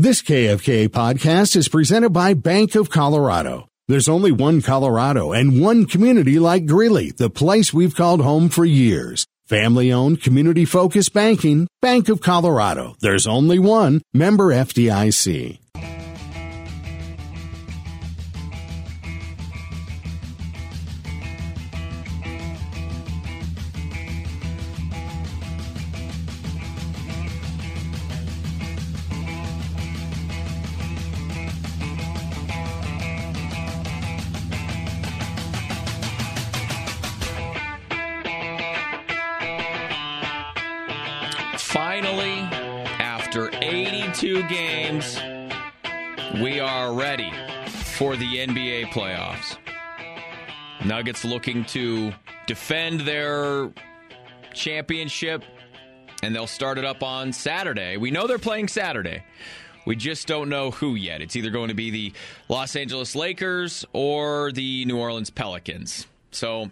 This KFK podcast is presented by Bank of Colorado. There's only one Colorado and one community like Greeley, the place we've called home for years. Family-owned, community-focused banking, Bank of Colorado. There's only one. Member FDIC. Finally, after 82 games, we are ready for the NBA playoffs. Nuggets looking to defend their championship, and they'll start it up on Saturday. We know they're playing Saturday. We just don't know who yet. It's either going to be the Los Angeles Lakers or the New Orleans Pelicans. So,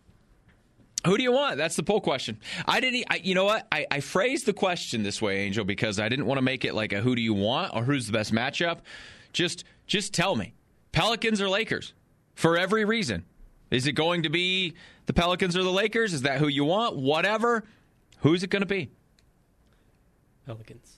who do you want? That's the poll question. You know what? I phrased the question this way, Angel, because I didn't want to make it like a who do you want or who's the best matchup. Just tell me. Pelicans or Lakers? For every reason. Is it going to be the Pelicans or the Lakers? Is that who you want? Whatever. Who's it going to be? Pelicans.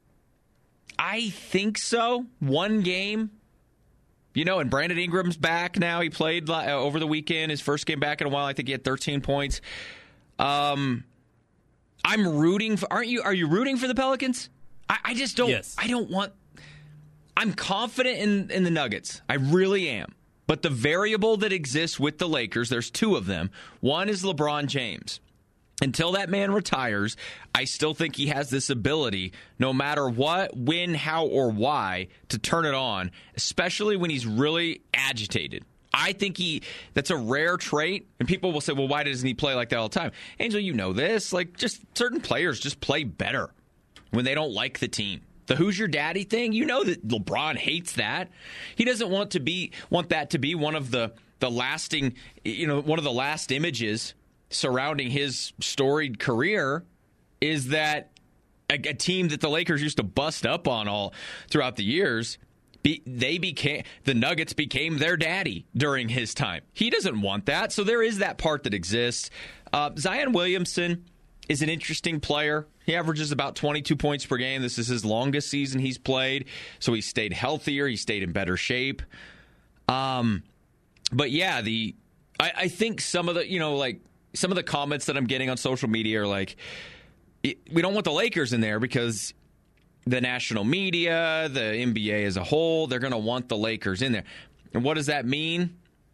I think so. One game. You know, and Brandon Ingram's back now. He played over the weekend, his first game back in a while. I think he had 13 points. I'm rooting for. Are you rooting for the Pelicans? I just don't. Yes. I don't want. I'm confident in the Nuggets. I really am. But the variable that exists with the Lakers, there's two of them. One is LeBron James. Until that man retires, I still think he has this ability, no matter what, when, how, or why, to turn it on, especially when he's really agitated. I think that's a rare trait, and people will say, well, why doesn't he play like that all the time? Angel, you know this. Like, just certain players just play better when they don't like the team. The who's your daddy thing, you know that LeBron hates that. He doesn't want that to be one of the lasting, one of the last images surrounding his storied career is that a team that the Lakers used to bust up on all throughout the years, the Nuggets became their daddy during his time. He doesn't want that, so there is that part that exists. Zion Williamson is an interesting player. He averages about 22 points per game. This is his longest season he's played, so he stayed healthier. He stayed in better shape. But yeah, I think some of the comments that I'm getting on social media are like, we don't want the Lakers in there because the national media, the NBA as a whole, they're going to want the Lakers in there. And what does that mean?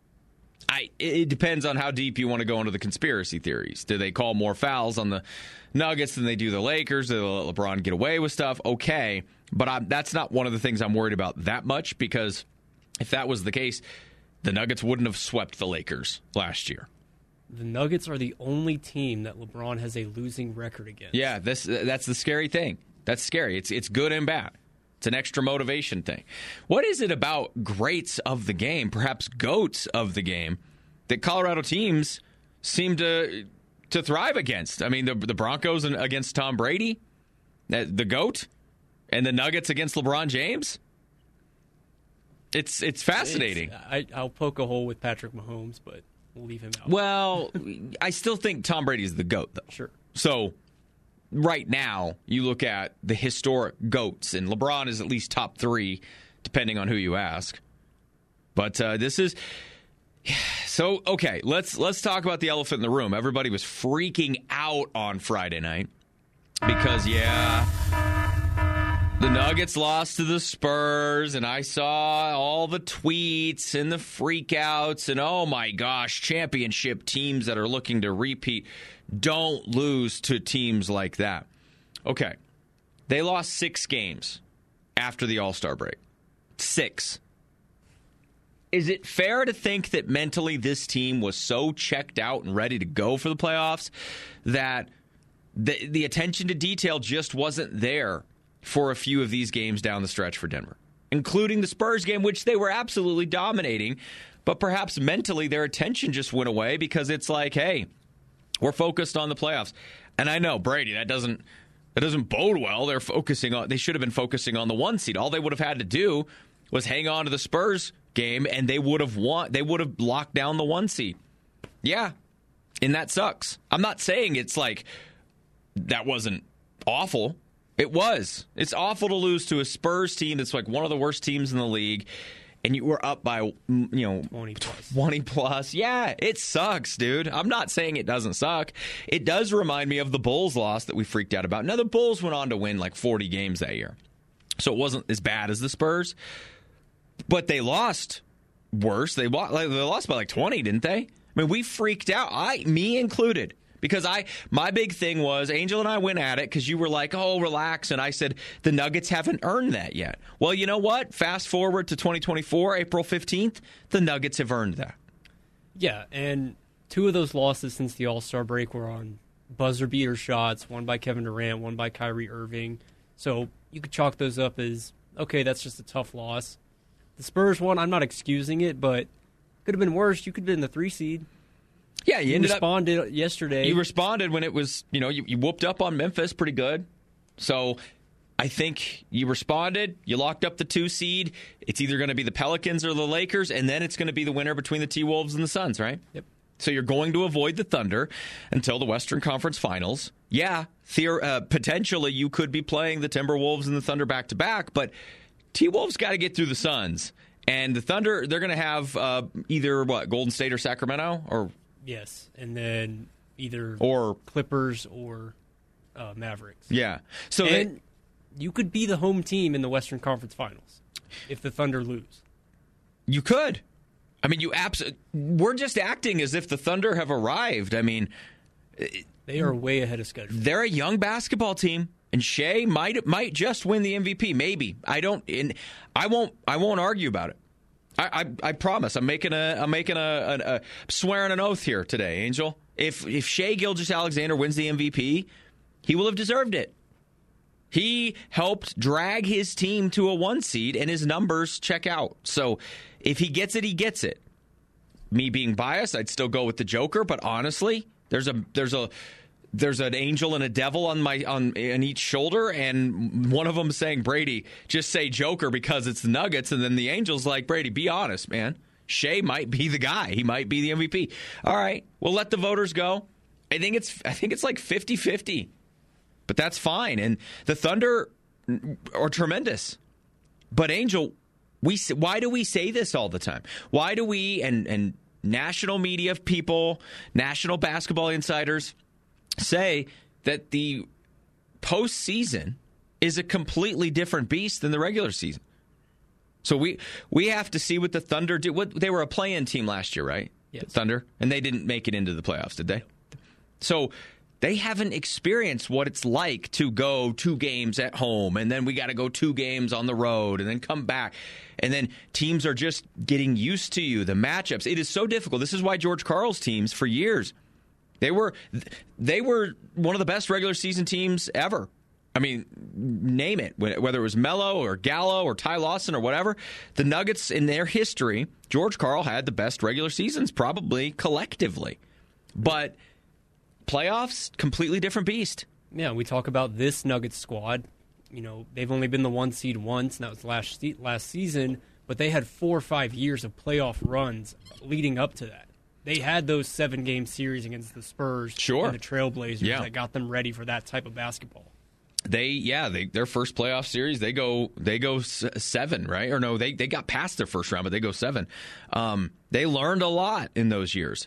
It depends on how deep you want to go into the conspiracy theories. Do they call more fouls on the Nuggets than they do the Lakers? Do they let LeBron get away with stuff? Okay. But that's not one of the things I'm worried about that much, because if that was the case, the Nuggets wouldn't have swept the Lakers last year. The Nuggets are the only team that LeBron has a losing record against. Yeah, that's the scary thing. That's scary. It's good and bad. It's an extra motivation thing. What is it about greats of the game, perhaps GOATs of the game, that Colorado teams seem to thrive against? I mean, the Broncos against Tom Brady, the GOAT, and the Nuggets against LeBron James? It's fascinating. I'll poke a hole with Patrick Mahomes, but we'll leave him out. Well, I still think Tom Brady's the GOAT, though. Sure. So right now, you look at the historic GOATs, and LeBron is at least top 3, depending on who you ask. But this is... So, okay, let's talk about the elephant in the room. Everybody was freaking out on Friday night because, the Nuggets lost to the Spurs, and I saw all the tweets and the freakouts, and oh my gosh, championship teams that are looking to repeat don't lose to teams like that. Okay, they lost 6 games after the All-Star break. 6. Is it fair to think that mentally this team was so checked out and ready to go for the playoffs that the attention to detail just wasn't there for a few of these games down the stretch for Denver, including the Spurs game, which they were absolutely dominating, but perhaps mentally their attention just went away because it's like, hey, we're focused on the playoffs. And I know, Brady, that doesn't That doesn't bode well. They should have been focusing on the 1 seed. All they would have had to do was hang on to the Spurs game, and they would have won. They would have locked down the 1 seed. Yeah, and that sucks. I'm not saying it's like that wasn't awful. It was. It's awful to lose to a Spurs team that's like one of the worst teams in the league, and you were up by 20 plus. Yeah, it sucks, dude. I'm not saying it doesn't suck. It does remind me of the Bulls loss that we freaked out about. Now, the Bulls went on to win like 40 games that year, so it wasn't as bad as the Spurs, but they lost worse. They lost by like 20, didn't they? I mean, we freaked out, me included. Because my big thing was, Angel and I went at it because you were like, oh, relax. And I said, the Nuggets haven't earned that yet. Well, you know what? Fast forward to 2024, April 15th, the Nuggets have earned that. Yeah, and 2 of those losses since the All-Star break were on buzzer beater shots, one by Kevin Durant, one by Kyrie Irving. So you could chalk those up as, okay, that's just a tough loss. The Spurs one, I'm not excusing it, but could have been worse. You could have been the 3 seed. Yeah, you responded yesterday. You responded when it was, you whooped up on Memphis pretty good. So I think you responded. You locked up the 2 seed. It's either going to be the Pelicans or the Lakers, and then it's going to be the winner between the T-Wolves and the Suns, right? Yep. So you're going to avoid the Thunder until the Western Conference Finals. Yeah, potentially you could be playing the Timberwolves and the Thunder back-to-back, but T-Wolves got to get through the Suns. And the Thunder, they're going to have either, Golden State or Sacramento? Or yes, and then either or Clippers or Mavericks. Yeah. So you could be the home team in the Western Conference Finals if the Thunder lose. You could. I mean, we're just acting as if the Thunder have arrived. I mean, they are way ahead of schedule. They're a young basketball team, and Shea might just win the MVP. Maybe. I won't argue about it. I promise. I'm swearing an oath here today, Angel. If Shea Gilgeous-Alexander wins the MVP, he will have deserved it. He helped drag his team to a 1 seed, and his numbers check out. So if he gets it, he gets it. Me being biased, I'd still go with the Joker. But honestly, there's an angel and a devil on each shoulder, and one of them saying, Brady, just say Joker because it's the Nuggets, and then the angel's like, Brady, be honest, man. Shea might be the guy. He might be the MVP. All right, we'll let the voters go. I think it's like 50-50, but that's fine. And the Thunder are tremendous. But Angel, why do we say this all the time? Why do we and national media people, national basketball insiders say that the postseason is a completely different beast than the regular season? So we have to see what the Thunder do. They were a play-in team last year, right? Yes. Thunder, and they didn't make it into the playoffs, did they? So they haven't experienced what it's like to go 2 games at home, and then we got to go 2 games on the road, and then come back. And then teams are just getting used to you, the matchups. It is so difficult. This is why George Karl's teams, for years, they were one of the best regular season teams ever. I mean, name it. Whether it was Melo or Gallo or Ty Lawson or whatever, the Nuggets in their history, George Karl had the best regular seasons probably collectively. But playoffs, completely different beast. Yeah, we talk about this Nuggets squad. They've only been the 1 seed once, and that was last season, but they had 4 or 5 years of playoff runs leading up to that. They had those 7-game series against the Spurs and the Trailblazers that got them ready for that type of basketball. Their first playoff series, they go 7, right? Or no, they got past their first round, but they go 7. They learned a lot in those years.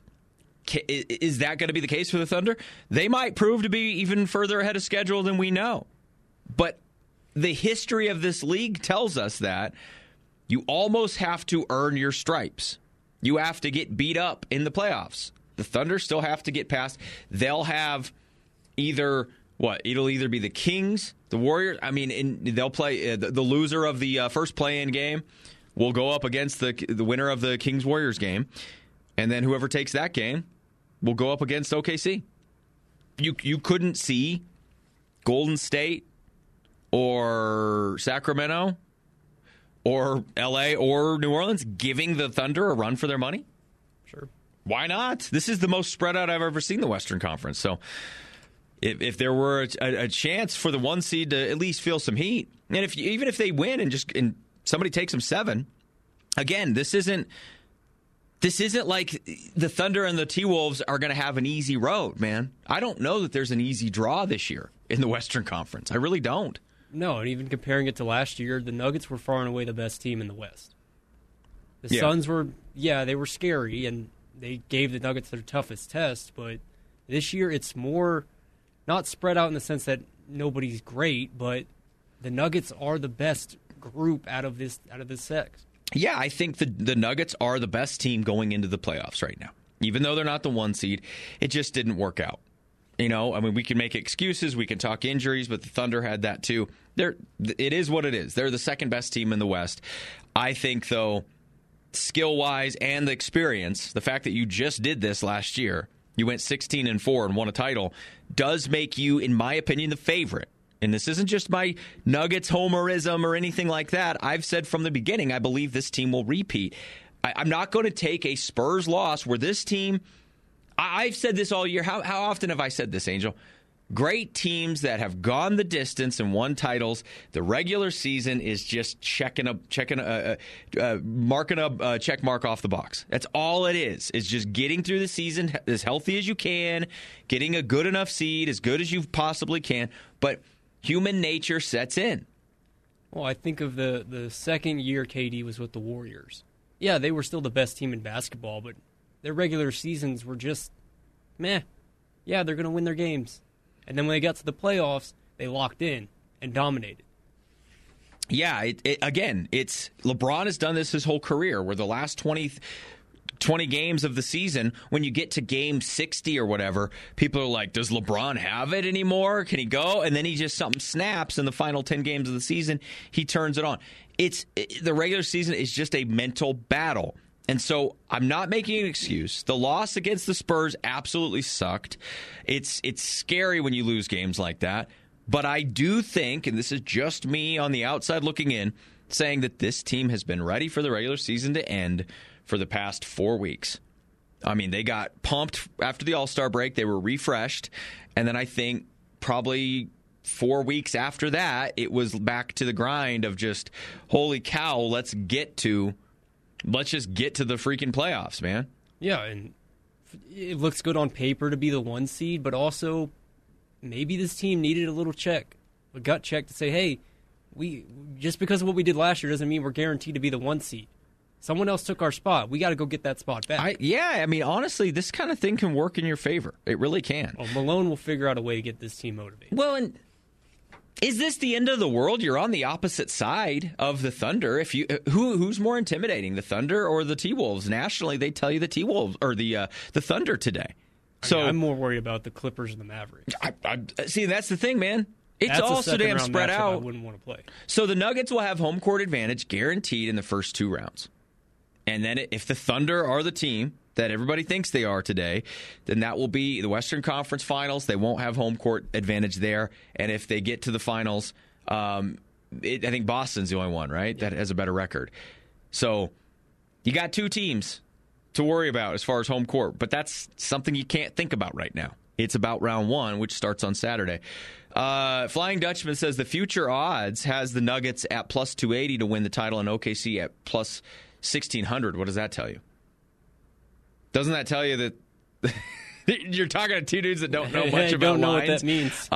Is that going to be the case for the Thunder? They might prove to be even further ahead of schedule than we know. But the history of this league tells us that you almost have to earn your stripes. You have to get beat up in the playoffs. The Thunder still have to get past. They'll have it'll either be the Kings, the Warriors. I mean, they'll play the loser of the first play-in game will go up against the winner of the Kings-Warriors game. And then whoever takes that game will go up against OKC. You couldn't see Golden State or Sacramento or LA or New Orleans giving the Thunder a run for their money? Sure. Why not? This is the most spread out I've ever seen the Western Conference. So if there were a chance for the 1 seed to at least feel some heat, and even if they win and somebody takes them 7, again, this isn't like the Thunder and the T-Wolves are going to have an easy road, man. I don't know that there's an easy draw this year in the Western Conference. I really don't. No, and even comparing it to last year, the Nuggets were far and away the best team in the West. The Suns were, they were scary, and they gave the Nuggets their toughest test, but this year it's more not spread out in the sense that nobody's great, but the Nuggets are the best group out of this set. Yeah, I think the Nuggets are the best team going into the playoffs right now. Even though they're not the 1 seed, it just didn't work out. You know, I mean, we can make excuses, we can talk injuries, but the Thunder had that too. It is what it is. They're the second best team in the West. I think, though, skill-wise and the experience, the fact that you just did this last year, you went 16-4 and won a title, does make you, in my opinion, the favorite. And this isn't just my Nuggets homerism or anything like that. I've said from the beginning, I believe this team will repeat. I'm not going to take a Spurs loss where this team, I've said this all year. How often have I said this, Angel? Great teams that have gone the distance and won titles, the regular season is just marking a check mark off the box. That's all it is. It's just getting through the season as healthy as you can, getting a good enough seed, as good as you possibly can. But human nature sets in. Well, I think of the second year KD was with the Warriors. Yeah, they were still the best team in basketball, but their regular seasons were just meh. Yeah, they're going to win their games. And then when they got to the playoffs, they locked in and dominated. Yeah, it's LeBron has done this his whole career, where the last 20 games of the season, when you get to game 60 or whatever, people are like, does LeBron have it anymore? Can he go? And then something snaps in the final 10 games of the season, he turns it on. The regular season is just a mental battle. And so I'm not making an excuse. The loss against the Spurs absolutely sucked. It's scary when you lose games like that. But I do think, and this is just me on the outside looking in, saying that this team has been ready for the regular season to end for the past 4 weeks. I mean, they got pumped after the All-Star break. They were refreshed. And then I think probably 4 weeks after that, it was back to the grind of just, holy cow, let's just get to the freaking playoffs, man. Yeah, and it looks good on paper to be the 1 seed, but also maybe this team needed a gut check to say, hey, we just because of what we did last year doesn't mean we're guaranteed to be the 1 seed. Someone else took our spot. We got to go get that spot back. I mean, honestly, this kind of thing can work in your favor. It really can. Well, Malone will figure out a way to get this team motivated. Well, and is this the end of the world? You're on the opposite side of the Thunder. Who's more intimidating, the Thunder or the T-Wolves? Nationally, they tell you the T-Wolves or the Thunder today. So I'm more worried about the Clippers and the Mavericks. See, that's the thing, man. It's all so damn spread out. I wouldn't want to play. So the Nuggets will have home court advantage guaranteed in the first 2 rounds. And then if the Thunder are the team that everybody thinks they are today, then that will be the Western Conference Finals. They won't have home court advantage there. And if they get to the finals, I think Boston's the only one, right, that has a better record. So you got 2 teams to worry about as far as home court. But that's something you can't think about right now. It's about round 1, which starts on Saturday. Flying Dutchman says the future odds has the Nuggets at plus 280 to win the title and OKC at plus 1,600. What does that tell you? Doesn't that tell you that you're talking to 2 dudes that don't know much about don't know lines? What that means.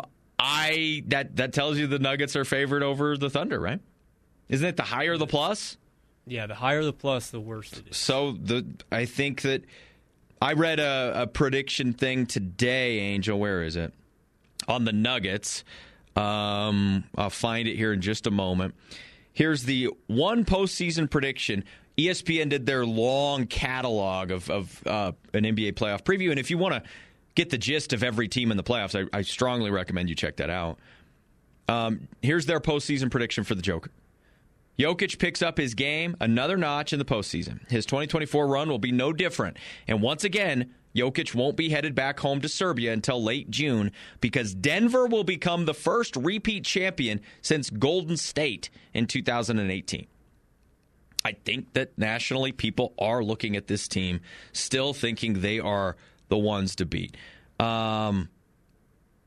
That tells you the Nuggets are favored over the Thunder, right? Isn't it the higher the plus? Yeah, the higher the plus, the worse it is. So I think that I read a prediction thing today, Angel. Where is it? On the Nuggets. I'll find it here in just a moment. Here's the one postseason prediction. ESPN did their long catalog of an NBA playoff preview. And if you want to get the gist of every team in the playoffs, I strongly recommend you check that out. Here's their postseason prediction for the Joker. Jokic picks up his game another notch in the postseason. His 2024 run will be no different. And once again, Jokic won't be headed back home to Serbia until late June because Denver will become the first repeat champion since Golden State in 2018. I think that nationally people are looking at this team, still thinking they are the ones to beat.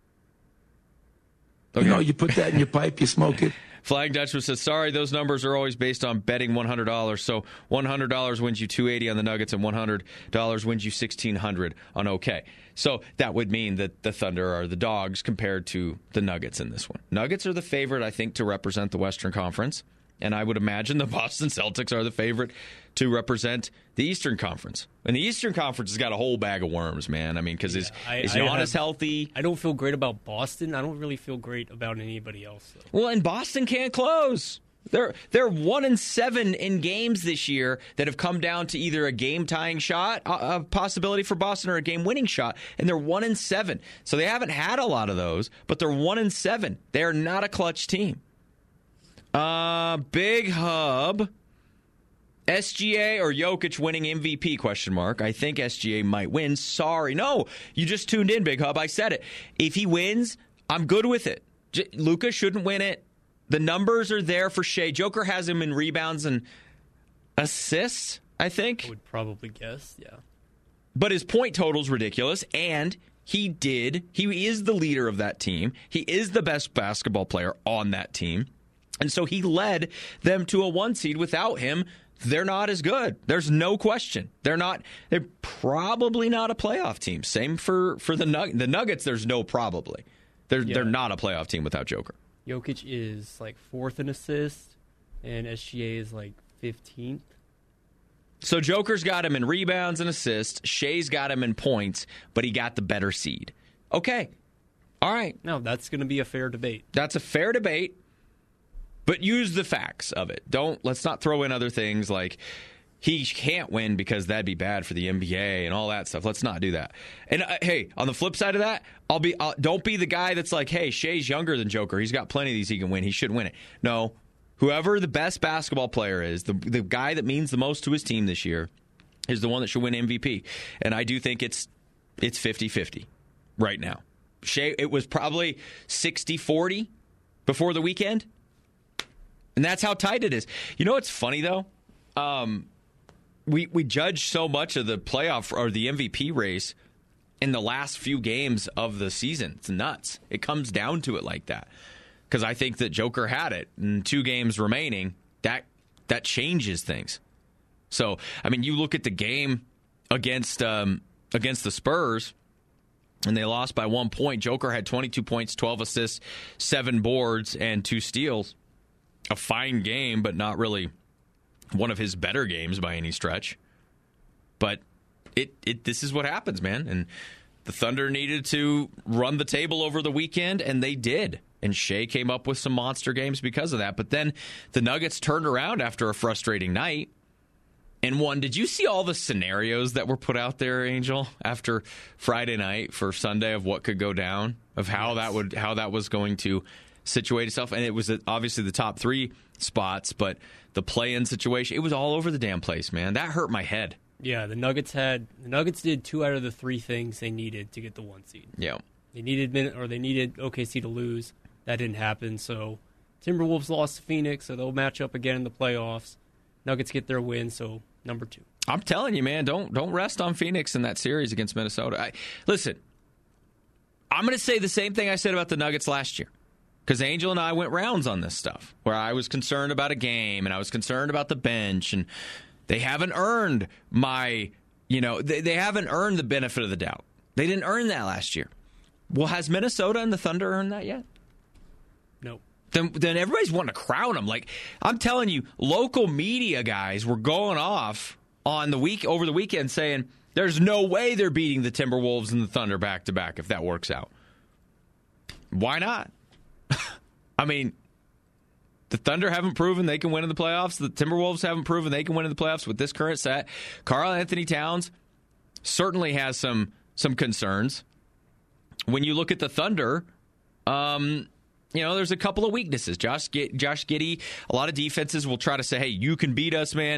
Okay. You put that in your pipe, you smoke it. Flying Dutchman says, sorry, those numbers are always based on betting $100. So $100 wins you $280 on the Nuggets and $100 wins you $1,600 on OK. So that would mean that the Thunder are the dogs compared to the Nuggets in this one. Nuggets are the favorite, I think, to represent the Western Conference. And I would imagine the Boston Celtics are the favorite to represent the Eastern Conference. And the Eastern Conference has got a whole bag of worms, man. I mean, because is Giannis healthy? I don't feel great about Boston. I don't really feel great about anybody else, though. Well, and Boston can't close. They're 1-7 in games this year that have come down to either a game-tying shot, a possibility for Boston, or a game-winning shot, and they're 1-7. So they haven't had a lot of those, but they're 1-7. They are not a clutch team. Big Hub, SGA or Jokic winning MVP, question mark. I think SGA might win. Sorry. No, you just tuned in, Big Hub. I said it. If he wins, I'm good with it. Luka shouldn't win it. The numbers are there for Shea. Joker has him in rebounds and assists, I think. I would probably guess, yeah. But his point total's ridiculous, and he is the leader of that team. He is the best basketball player on that team. And so he led them to a 1 seed. Without him, they're not as good. There's no question. They're probably not a playoff team. Same for the Nuggets. There's no probably. They're not a playoff team without Joker. Jokic is like 4th in assists, and SGA is like 15th. So Joker's got him in rebounds and assists. Shea's got him in points, but he got the better seed. Okay. All right. No, that's going to be a fair debate. That's a fair debate. But use the facts of it. Let's not throw in other things like he can't win because that'd be bad for the NBA and all that stuff. Let's not do that. And hey, on the flip side of that, don't be the guy that's like, hey, Shea's younger than Joker. He's got plenty of these he can win. He should win it. No, whoever the best basketball player is, the guy that means the most to his team this year is the one that should win MVP. And I do think it's 50-50 right now. Shea, it was probably 60-40 before the weekend. And that's how tight it is. You know what's funny, though? We judge so much of the playoff or the MVP race in the last few games of the season. It's nuts. It comes down to it like that. Because I think that Joker had it. And 2 games remaining, that changes things. So, I mean, you look at the game against the Spurs, and they lost by 1 point. Joker had 22 points, 12 assists, 7 boards, and 2 steals. A fine game, but not really one of his better games by any stretch. But this is what happens, man. And the Thunder needed to run the table over the weekend, and they did. And Shea came up with some monster games because of that. But then the Nuggets turned around after a frustrating night and won. Did you see all the scenarios that were put out there, Angel, after Friday night for Sunday of what could go down, of how that was going to situate itself? And it was obviously the top 3 spots, but the play-in situation, it was all over the damn place, man. That hurt my head. Yeah, the Nuggets did 2 out of the 3 things they needed to get the 1 seed. Yeah. They needed OKC to lose. That didn't happen. So Timberwolves lost to Phoenix, so they'll match up again in the playoffs. Nuggets get their win, so number 2. I'm telling you, man, don't rest on Phoenix in that series against Minnesota. Listen, I'm going to say the same thing I said about the Nuggets last year. Because Angel and I went rounds on this stuff, where I was concerned about a game, and I was concerned about the bench, and they haven't earned they haven't earned the benefit of the doubt. They didn't earn that last year. Well, has Minnesota and the Thunder earned that yet? No. Then everybody's wanting to crown them. Like, I'm telling you, local media guys were going off on over the weekend saying there's no way they're beating the Timberwolves and the Thunder back-to-back if that works out. Why not? I mean, the Thunder haven't proven they can win in the playoffs. The Timberwolves haven't proven they can win in the playoffs with this current set. Karl-Anthony Towns certainly has some concerns. When you look at the Thunder, there's a couple of weaknesses. Josh Giddey, a lot of defenses will try to say, hey, you can beat us, man.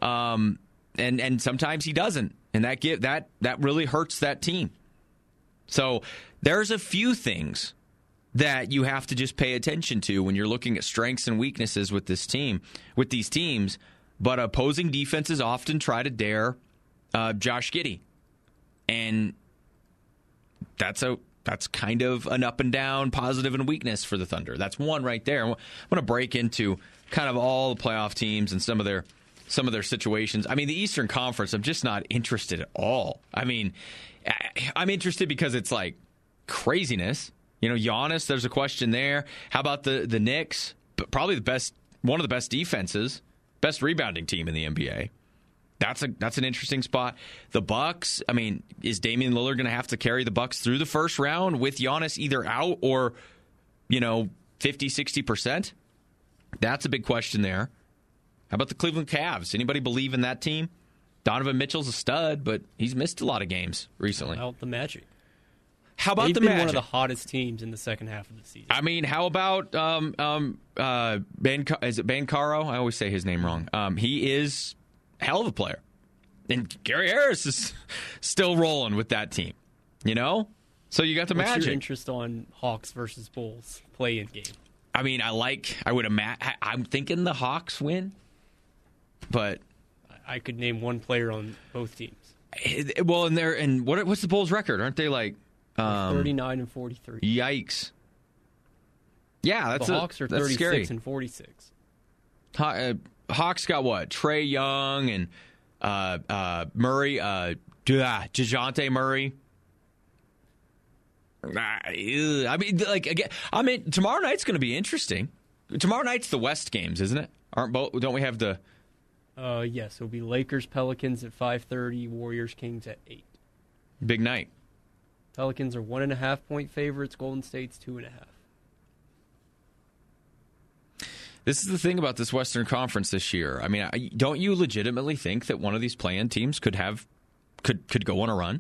And sometimes he doesn't. And that really hurts that team. So there's a few things that you have to just pay attention to when you're looking at strengths and weaknesses with these teams. But opposing defenses often try to dare Josh Giddey. And that's That's kind of an up and down, positive and weakness for the Thunder. That's one right there. I'm going to break into kind of all the playoff teams and some of their situations. I mean, the Eastern Conference, I'm just not interested at all. I mean, I'm interested because it's like craziness. Giannis, there's a question there. How about the Knicks? Probably one of the best defenses, best rebounding team in the NBA. That's an interesting spot. The Bucks, I mean, is Damian Lillard going to have to carry the Bucks through the first round with Giannis either out or, 50-60%? That's a big question there. How about the Cleveland Cavs? Anybody believe in that team? Donovan Mitchell's a stud, but he's missed a lot of games recently. How about the Magic? How about They've the been Magic? one of the hottest teams in the second half of the season. I mean, how about is it Banchero? I always say his name wrong. He is a hell of a player. And Gary Harris is still rolling with that team. So you got the What's Magic. your interest on Hawks versus Bulls play-in game? I mean, I'm thinking the Hawks win, but I could name one player on both teams. Well, what's the Bulls' record? Aren't they like 39 and 43? Yikes! Yeah, The Hawks are 36 scary. and 46. Hawks got what? Trae Young and Murray, DeJounte Murray. I mean, again, tomorrow night's going to be interesting. Tomorrow night's the West games, isn't it? Don't we have the? Yes, it'll be Lakers Pelicans at 5:30, Warriors Kings at 8. Big night. Pelicans are 1.5 point favorites. Golden State's 2.5. This is the thing about this Western Conference this year. I mean, don't you legitimately think that one of these play-in teams could go on a run?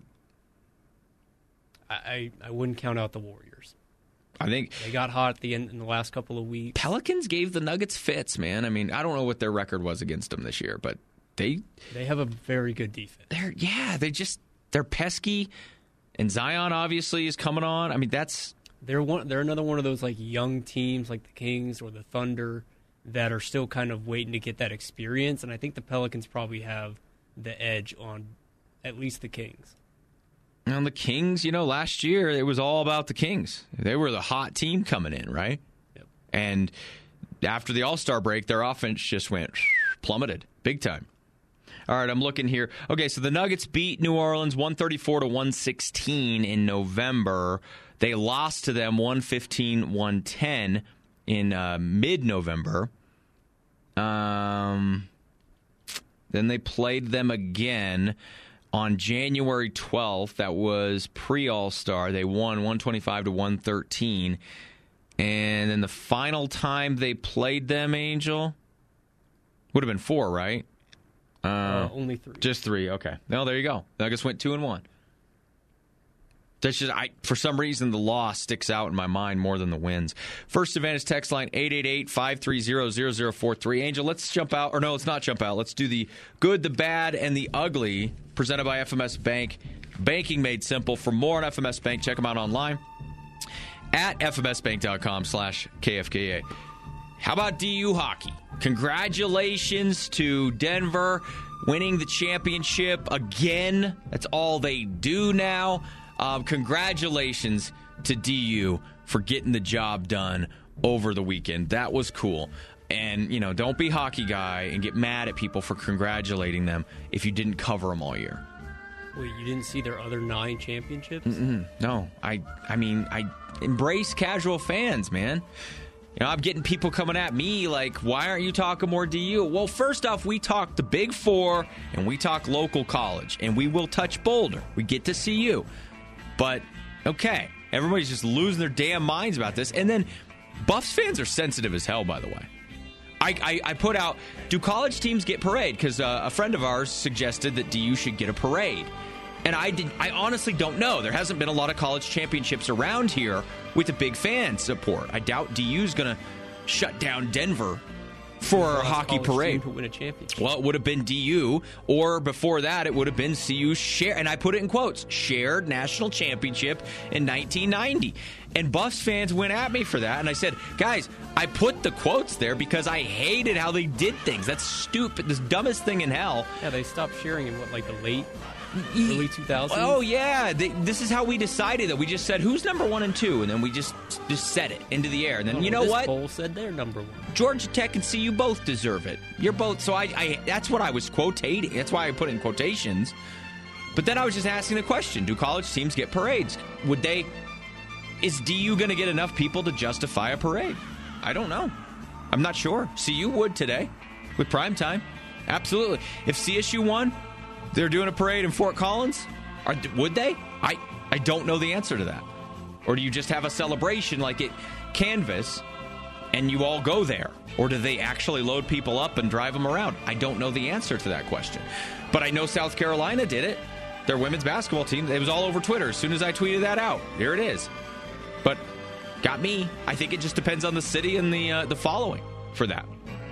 I wouldn't count out the Warriors. I think They got hot at the end in the last couple of weeks. Pelicans gave the Nuggets fits, man. I mean, I don't know what their record was against them this year, but they have a very good defense. They're pesky, and Zion obviously is coming on. I mean, they're another one of those like young teams like the Kings or the Thunder that are still kind of waiting to get that experience, and I think the Pelicans probably have the edge on at least the Kings. And the Kings, last year it was all about the Kings. They were the hot team coming in, right? Yep. And after the All-Star break, their offense just went plummeted big time. All right, I'm looking here. Okay, so the Nuggets beat New Orleans 134-116 in November. They lost to them 115-110 in mid-November. Then they played them again on January 12th. That was pre-All-Star. They won 125-113. And then the final time they played them, Angel, would have been 4, right? Only 3. Just 3, okay. No, there you go. Nuggets went 2-1. That's just, for some reason, the loss sticks out in my mind more than the wins. First Advantage text line, 888-530-0043. Angel, let's jump out. Or no, let's not jump out. Let's do the good, the bad, and the ugly, presented by FMS Bank. Banking made simple. For more on FMS Bank, check them out online at fmsbank.com/KFKA. How about DU hockey? Congratulations to Denver winning the championship again. That's all they do now. Congratulations to DU for getting the job done over the weekend. That was cool. And, don't be hockey guy and get mad at people for congratulating them if you didn't cover them all year. Wait, you didn't see their other 9 championships? No. I embrace casual fans, man. I'm getting people coming at me like, why aren't you talking more DU? Well, first off, we talk the Big Four and we talk local college, and we will touch Boulder. We get to see you. But, okay, everybody's just losing their damn minds about this. And then Buffs fans are sensitive as hell, by the way. I put out, do college teams get parade? Because a friend of ours suggested that DU should get a parade. And I honestly don't know. There hasn't been a lot of college championships around here with a big fan support. I doubt DU's going to shut down Denver for a hockey parade. To win a championship. Well, it would have been DU, or before that, it would have been CU's share, and I put it in quotes, shared national championship in 1990. And Buffs fans went at me for that, and I said, guys, I put the quotes there because I hated how they did things. That's stupid. This dumbest thing in hell. Yeah, they stopped sharing in, the late early 2000s. Oh, yeah. This is how we decided that. We just said, who's number 1 and 2? And then we just set it into the air. And then, you know what? Poll said they're number 1. Georgia Tech and CU both deserve it. You're both. So I that's what I was quotating. That's why I put in quotations. But then I was just asking the question, do college teams get parades? Is DU going to get enough people to justify a parade? I don't know. I'm not sure. CU would today with prime time. Absolutely. If CSU won, they're doing a parade in Fort Collins? Would they? I don't know the answer to that. Or do you just have a celebration like at Canvas and you all go there? Or do they actually load people up and drive them around? I don't know the answer to that question. But I know South Carolina did it. Their women's basketball team, it was all over Twitter as soon as I tweeted that out. Here it is. But got me. I think it just depends on the city and the following for that.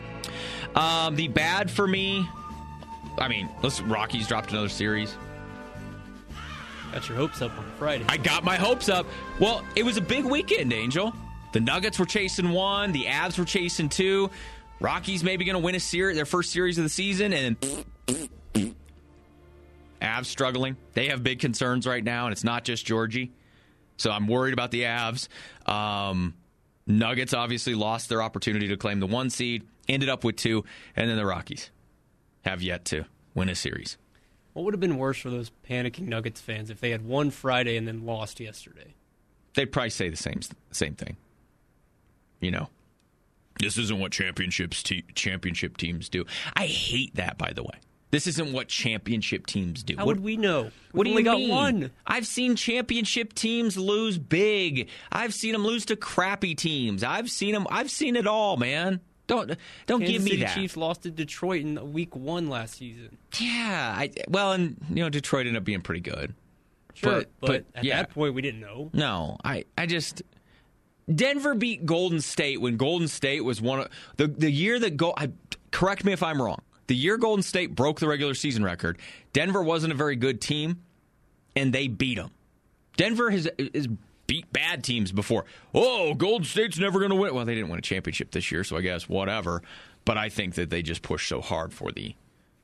The bad for me, listen, Rockies dropped another series. Got your hopes up on Friday. I got my hopes up. Well, it was a big weekend, Angel. The Nuggets were chasing 1. The Avs were chasing 2. Rockies maybe going to win their first series of the season, and then Avs struggling. They have big concerns right now, and it's not just Georgie. So I'm worried about the Avs. Nuggets obviously lost their opportunity to claim the 1 seed, ended up with 2, and then the Rockies have yet to win a series. What would have been worse for those panicking Nuggets fans if they had won Friday and then lost yesterday? They'd probably say the same thing. You know, this isn't what championship teams do. I hate that, by the way. This isn't what championship teams do. How would we know? What do you got mean? 1. I've seen championship teams lose big. I've seen them lose to crappy teams. I've seen it all, man. Don't give me Kansas City that. Chiefs lost to Detroit in week 1 last season. Yeah, Detroit ended up being pretty good. Sure, but at that point we didn't know. No, I just Denver beat Golden State when Golden State was one of the year that correct me if I'm wrong. The year Golden State broke the regular season record, Denver wasn't a very good team, and they beat them. Denver has beat bad teams before. Oh, Golden State's never going to win. Well, they didn't win a championship this year, so I guess whatever. But I think that they just pushed so hard for the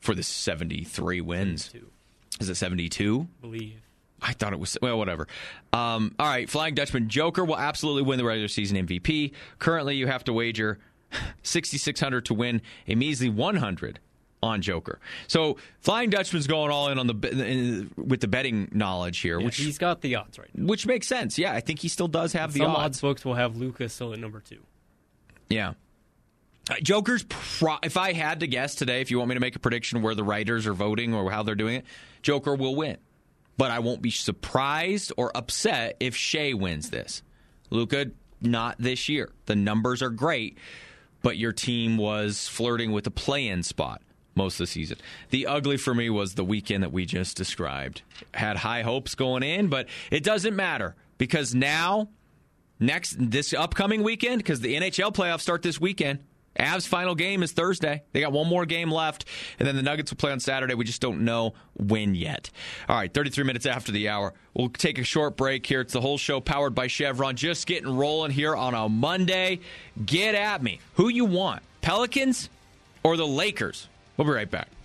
73 wins. 72. Is it 72? I believe. I thought it was, well, whatever. All right, Flying Dutchman Joker will absolutely win the regular season MVP. Currently, you have to wager $6,600 to win a measly $100 on Joker. So Flying Dutchman's going all in on with the betting knowledge here, which he's got the odds right now. Which makes sense. Yeah, I think he still does have the odds. Some odds books will have Luka still at number 2. Yeah. Joker's, if I had to guess today, if you want me to make a prediction where the writers are voting or how they're doing it, Joker will win. But I won't be surprised or upset if Shea wins this. Luka, not this year. The numbers are great, but your team was flirting with a play-in spot most of the season. The ugly for me was the weekend that we just described. Had high hopes going in, but it doesn't matter because now, this upcoming weekend, because the NHL playoffs start this weekend, Avs' final game is Thursday. They got one more game left, and then the Nuggets will play on Saturday. We just don't know when yet. All right, 33 minutes after the hour. We'll take a short break here. It's the whole show powered by Chevron. Just getting rolling here on a Monday. Get at me. Who you want, Pelicans or the Lakers? We'll be right back.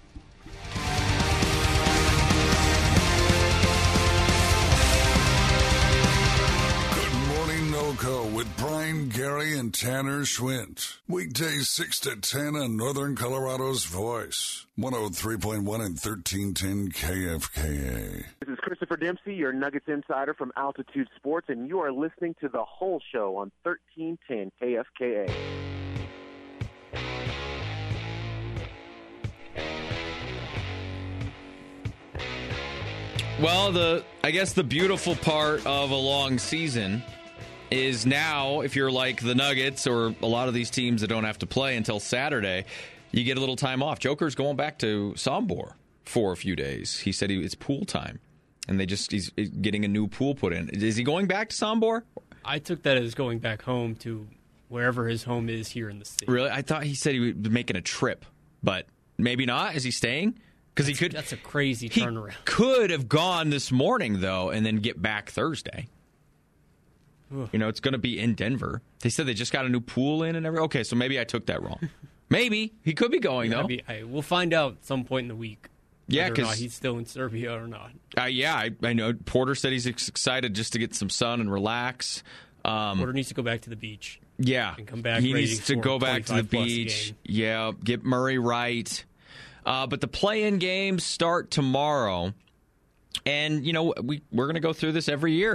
With Brian, Gary, and Tanner Schwint. Weekdays 6 to 10 on Northern Colorado's Voice. 103.1 and 1310 KFKA. This is Christopher Dempsey, your Nuggets insider from Altitude Sports, and you are listening to The Whole Show on 1310 KFKA. Well, I guess the beautiful part of a long season is now, if you're like the Nuggets or a lot of these teams that don't have to play until Saturday, you get a little time off. Joker's going back to Sombor for a few days. He said it's pool time, and he's getting a new pool put in. Is he going back to Sombor? I took that as going back home to wherever his home is here in the state. Really? I thought he said he was making a trip, but maybe not. Is he staying? Because that's a crazy turnaround. He could have gone this morning, though, and then get back Thursday. You know, it's going to be in Denver. They said they just got a new pool in and everything. Okay, so maybe I took that wrong. Maybe. He could be going, though. We'll find out at some point in the week. Yeah, whether or because not he's still in Serbia or not. I know. Porter said he's excited just to get some sun and relax. Porter needs to go back to the beach. Yeah, and come back. He ready needs to go back to the beach. Game. Yeah, get Murray right. But the play-in games start tomorrow, and we're going to go through this every year.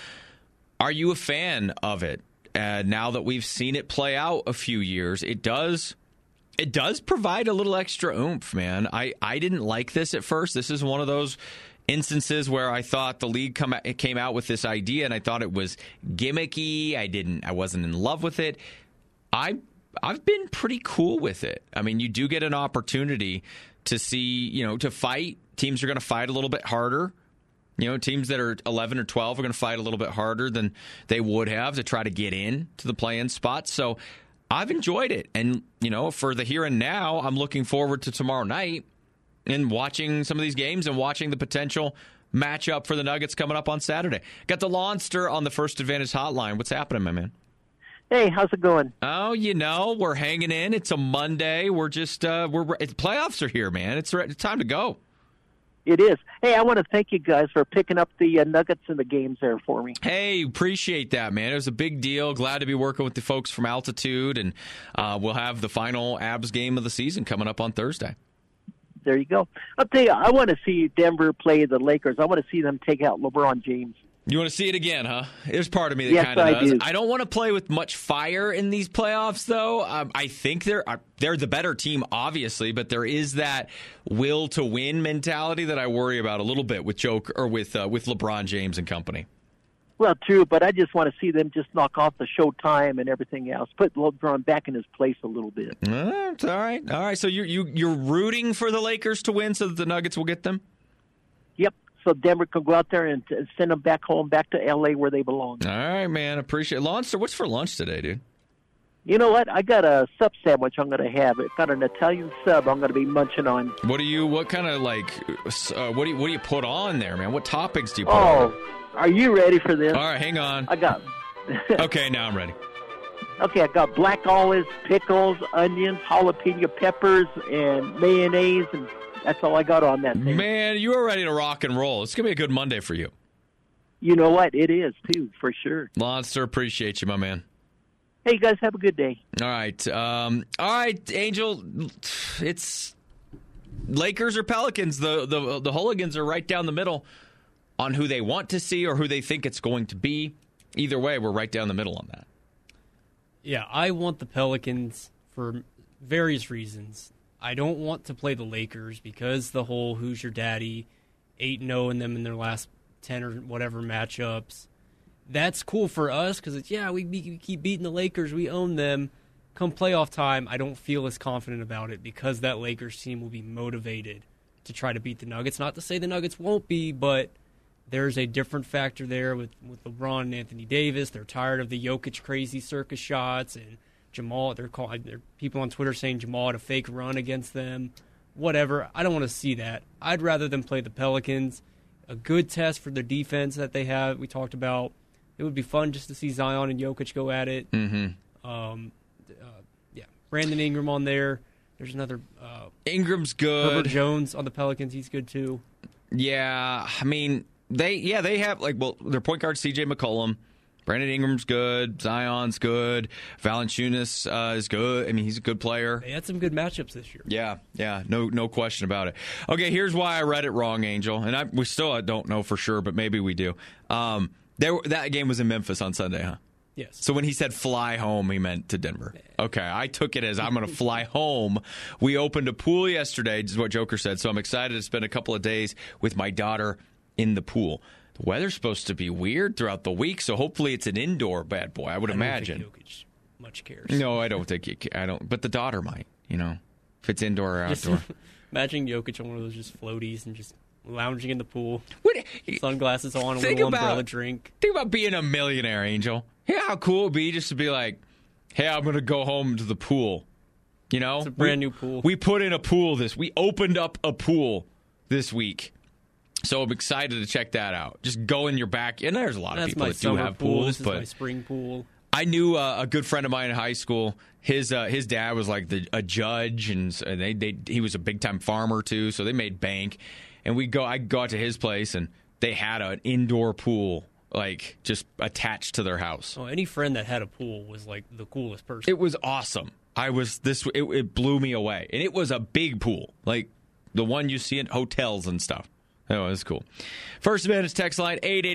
Are you a fan of it? Now that we've seen it play out a few years, it does provide a little extra oomph, man. I didn't like this at first. This is one of those instances where I thought the league came out with this idea, and I thought it was gimmicky. I wasn't in love with it. I've been pretty cool with it. I mean, you do get an opportunity to see, to fight. Teams are going to fight a little bit harder. Teams that are 11 or 12 are going to fight a little bit harder than they would have to try to get in to the play-in spots. So I've enjoyed it. And, for the here and now, I'm looking forward to tomorrow night and watching some of these games and watching the potential matchup for the Nuggets coming up on Saturday. Got the Lawnster on the First Advantage hotline. What's happening, my man? Hey, how's it going? Oh, we're hanging in. It's a Monday. We're just playoffs are here, man. It's time to go. It is. Hey, I want to thank you guys for picking up the Nuggets in the games there for me. Hey, appreciate that, man. It was a big deal. Glad to be working with the folks from Altitude, and we'll have the final Abs game of the season coming up on Thursday. There you go. I'll tell you, I want to see Denver play the Lakers. I want to see them take out LeBron James. You want to see it again, huh? There's part of me that kind of does. I don't want to play with much fire in these playoffs, though. I think they're the better team, obviously, but there is that will to win mentality that I worry about a little bit with with LeBron James and company. Well, true, but I just want to see them just knock off the Showtime and everything else. Put LeBron back in his place a little bit. It's all right. All right. So you're rooting for the Lakers to win so that the Nuggets will get them? Yep. So Denver can go out there and send them back home, back to L.A. where they belong. All right, man. Appreciate it. Lawnster, what's for lunch today, dude? You know what? I got a sub sandwich I'm going to have. It's got an Italian sub I'm going to be munching on. What do you put on there, man? What toppings do you put on? Are you ready for this? All right, hang on. I got. Okay, now I'm ready. Okay, I got black olives, pickles, onions, jalapeno peppers, and mayonnaise, and that's all I got on that thing. Man, you are ready to rock and roll. It's going to be a good Monday for you. You know what? It is, too, for sure. Lawnster, appreciate you, my man. Hey, you guys, have a good day. All right. Angel, it's Lakers or Pelicans. The hooligans are right down the middle on who they want to see or who they think it's going to be. Either way, we're right down the middle on that. Yeah, I want the Pelicans for various reasons. I don't want to play the Lakers because the whole who's your daddy, 8-0 in them in their last 10 or whatever matchups. That's cool for us because we keep beating the Lakers. We own them. Come playoff time, I don't feel as confident about it because that Lakers team will be motivated to try to beat the Nuggets. Not to say the Nuggets won't be, but there's a different factor there with LeBron and Anthony Davis. They're tired of the Jokic crazy circus shots and Jamal. There are people on Twitter saying Jamal had a fake run against them. Whatever. I don't want to see that. I'd rather them play the Pelicans. A good test for their defense that they have. We talked about. It would be fun just to see Zion and Jokic go at it. Mm-hmm. Brandon Ingram on there. There's another. Ingram's good. Herbert Jones on the Pelicans. He's good too. Yeah, I mean they have their point guard C.J. McCollum. Brandon Ingram's good. Zion's good. Valanciunas is good. I mean, he's a good player. They had some good matchups this year. Yeah, no question about it. Okay, here's why I read it wrong, Angel, and we still don't know for sure, but maybe we do. That game was in Memphis on Sunday, huh? Yes. So when he said fly home, he meant to Denver. Okay, I took it as I'm going to fly home. We opened a pool yesterday, is what Joker said, so I'm excited to spend a couple of days with my daughter in the pool. The weather's supposed to be weird throughout the week, so hopefully it's an indoor bad boy, I would imagine. I don't think Jokic much cares. No, I don't think I don't. But the daughter might, if it's indoor or outdoor. Imagine Jokic on one of those just floaties and just lounging in the pool. Sunglasses on, a little umbrella drink. Think about being a millionaire, Angel. Yeah, how cool it would be just to be like, hey, I'm going to go home to the pool. It's a brand new pool. We put in a pool we opened up a pool this week. So I'm excited to check that out. Just go in your back. And there's a lot of people that do have pools. This is my spring pool. I knew a good friend of mine in high school. His dad was like a judge, and he was a big time farmer too. So they made bank, and I'd go out to his place, and they had an indoor pool like just attached to their house. Oh, any friend that had a pool was like the coolest person. It was awesome. It blew me away, and it was a big pool, like the one you see in hotels and stuff. Oh, that's cool. First Advantage text line,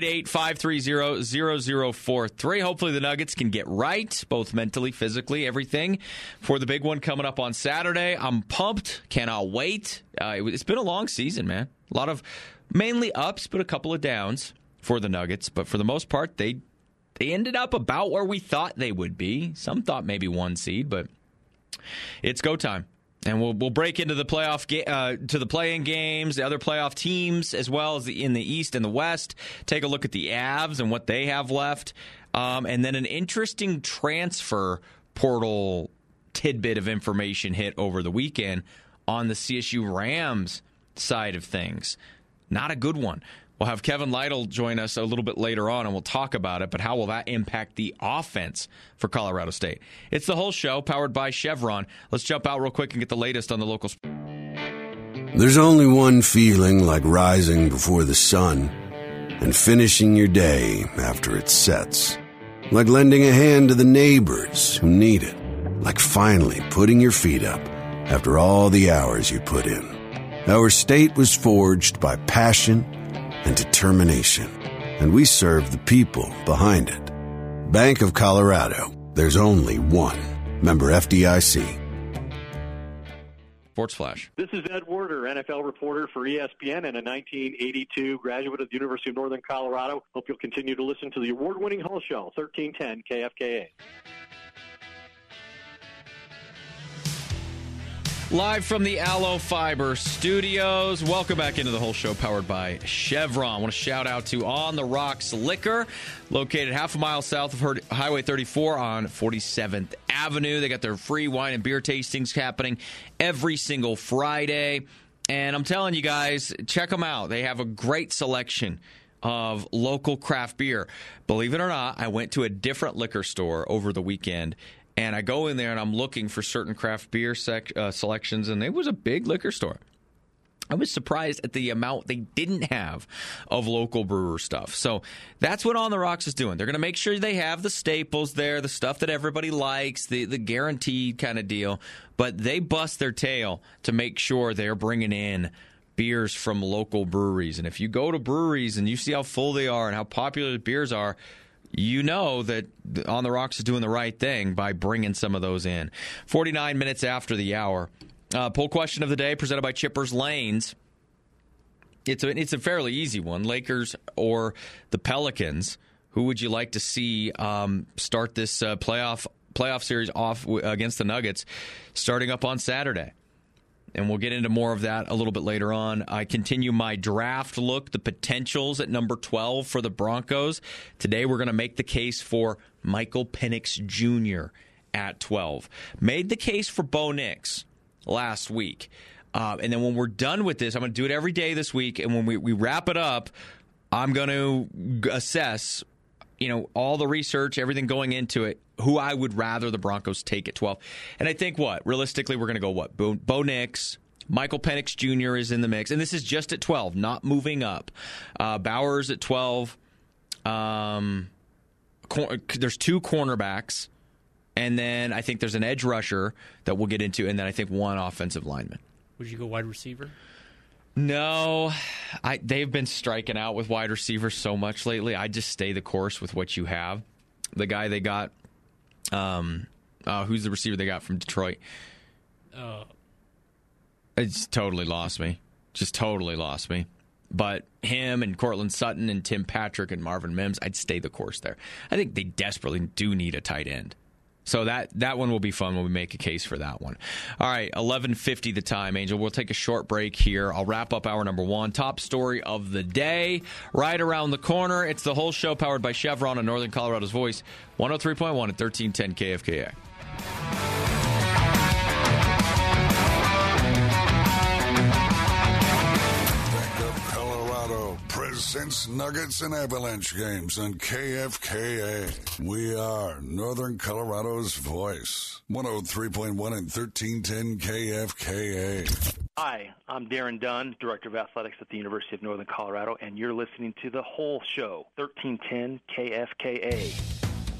888-530-0043. Hopefully the Nuggets can get right, both mentally, physically, everything, for the big one coming up on Saturday. I'm pumped. Cannot wait. It's been a long season, man. A lot of mainly ups, but a couple of downs for the Nuggets. But for the most part, they ended up about where we thought they would be. Some thought maybe 1 seed, but it's go time. And we'll break into the to the play-in games, the other playoff teams, as well as in the East and the West. Take a look at the Avs and what they have left. And then an interesting transfer portal tidbit of information hit over the weekend on the CSU Rams side of things. Not a good one. We'll have Kevin Lytle join us a little bit later on, and we'll talk about it, but how will that impact the offense for Colorado State? It's the whole show, powered by Chevron. Let's jump out real quick and get the latest on the local sports. There's only one feeling like rising before the sun and finishing your day after it sets. Like lending a hand to the neighbors who need it. Like finally putting your feet up after all the hours you put in. Our state was forged by passion and determination, and we serve the people behind it. Bank of Colorado. There's only one. Member FDIC. Sports Flash. This is Ed Werder, NFL reporter for ESPN and a 1982 graduate of the University of Northern Colorado. Hope you'll continue to listen to the award-winning Hull Show, 1310 KFKA. Live from the Aloe Fiber Studios. Welcome back into the whole show, powered by Chevron. I want to shout out to On the Rocks Liquor, located half a mile south of Highway 34 on 47th Avenue. They got their free wine and beer tastings happening every single Friday. And I'm telling you guys, check them out. They have a great selection of local craft beer. Believe it or not, I went to a different liquor store over the weekend, and I go in there and I'm looking for certain craft beer selections, and it was a big liquor store. I was surprised at the amount they didn't have of local brewer stuff. So that's what On the Rocks is doing. They're going to make sure they have the staples there, the stuff that everybody likes, the guaranteed kind of deal. But they bust their tail to make sure they're bringing in beers from local breweries. And if you go to breweries and you see how full they are and how popular the beers are, you know that On the Rocks is doing the right thing by bringing some of those in. 49 minutes after the hour. Poll question of the day presented by Chippers Lanes. It's a fairly easy one. Lakers or the Pelicans. Who would you like to see start this playoff series off against the Nuggets starting up on Saturday? And we'll get into more of that a little bit later on. I continue my draft look, the potentials at number 12 for the Broncos. Today we're going to make the case for Michael Penix Jr. at 12. Made the case for Bo Nix last week. And then when we're done with this, I'm going to do it every day this week. And when we wrap it up, I'm going to assess, all the research, everything going into it, who I would rather the Broncos take at 12. And I think realistically, we're going to go Bo Nix, Michael Penix Jr. is in the mix. And this is just at 12, not moving up. Bowers at 12. There's 2 cornerbacks. And then I think there's an edge rusher that we'll get into. And then I think 1 offensive lineman. Would you go wide receiver? No, they've been striking out with wide receivers so much lately. I just stay the course with what you have. The guy they got, who's the receiver they got from Detroit? It's totally lost me. Just totally lost me. But him and Cortland Sutton and Tim Patrick and Marvin Mims, I'd stay the course there. I think they desperately do need a tight end. So that one will be fun when we make a case for that one. All right, 11:50 the time, Angel. We'll take a short break here. I'll wrap up hour number 1. Top story of the day, right around the corner. It's the whole show powered by Chevron on Northern Colorado's Voice, 103.1 at 1310 KFKA. Bank of Colorado presents It's Nuggets and Avalanche games on KFKA. We are Northern Colorado's voice. 103.1 and 1310 KFKA. Hi, I'm Darren Dunn, Director of Athletics at the University of Northern Colorado, and you're listening to The Whole Show, 1310 KFKA.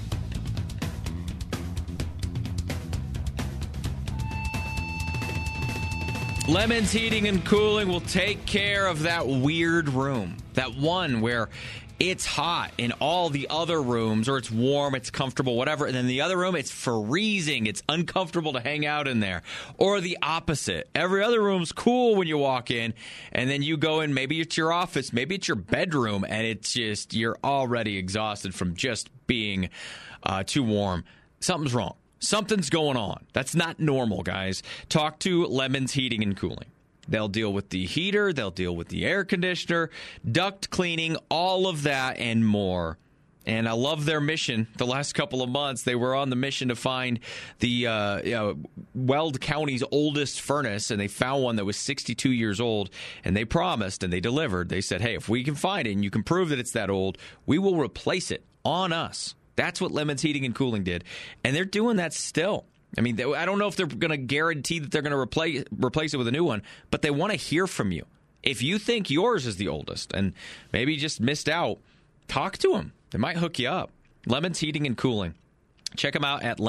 Lemons Heating and Cooling will take care of that weird room. That one where it's hot in all the other rooms, or it's warm, it's comfortable, whatever. And then the other room, it's freezing. It's uncomfortable to hang out in there. Or the opposite. Every other room's cool when you walk in, and then you go in, maybe it's your office, maybe it's your bedroom, and it's just, you're already exhausted from just being too warm. Something's wrong. Something's going on. That's not normal, guys. Talk to Lemons Heating and Cooling. They'll deal with the heater. They'll deal with the air conditioner, duct cleaning, all of that and more. And I love their mission. The last couple of months, they were on the mission to find the Weld County's oldest furnace, and they found one that was 62 years old, and they promised, and they delivered. They said, hey, if we can find it and you can prove that it's that old, we will replace it on us. That's what Lemons Heating and Cooling did, and they're doing that still. I mean, I don't know if they're going to guarantee that they're going to replace it with a new one, but they want to hear from you. If you think yours is the oldest and maybe just missed out, talk to them. They might hook you up. Lemons Heating and Cooling. Check them out at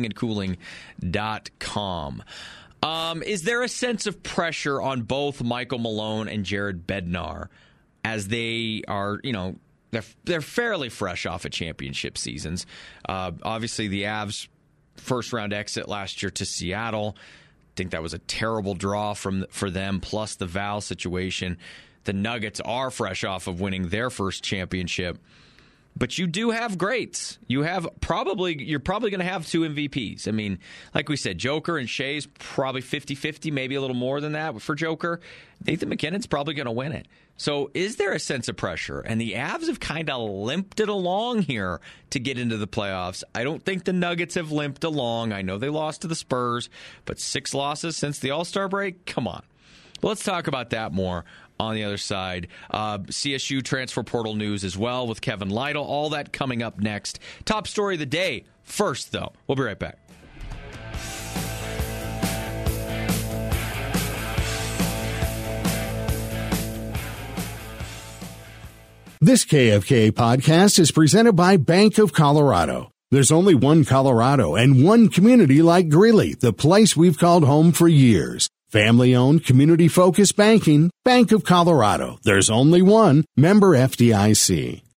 lemonsheatingandcooling.com. Is there a sense of pressure on both Michael Malone and Jared Bednar as they are, they're fairly fresh off of championship seasons? Obviously, the Avs' first-round exit last year to Seattle, I think that was a terrible draw for them, plus the Val situation. The Nuggets are fresh off of winning their first championship. But you do have greats. You're probably going to have two MVPs. I mean, like we said, Joker and Shea's probably 50-50, maybe a little more than that for Joker. Nathan McKinnon's probably going to win it. So is there a sense of pressure? And the Avs have kind of limped it along here to get into the playoffs. I don't think the Nuggets have limped along. I know they lost to the Spurs, but 6 losses since the All-Star break? Come on. Well, let's talk about that more on the other side. CSU transfer portal news as well with Kevin Lytle. All that coming up next. Top story of the day first, though. We'll be right back. This KFKA podcast is presented by Bank of Colorado. There's only one Colorado and one community like Greeley, the place we've called home for years. Family-owned, community-focused banking, Bank of Colorado. There's only one. Member FDIC.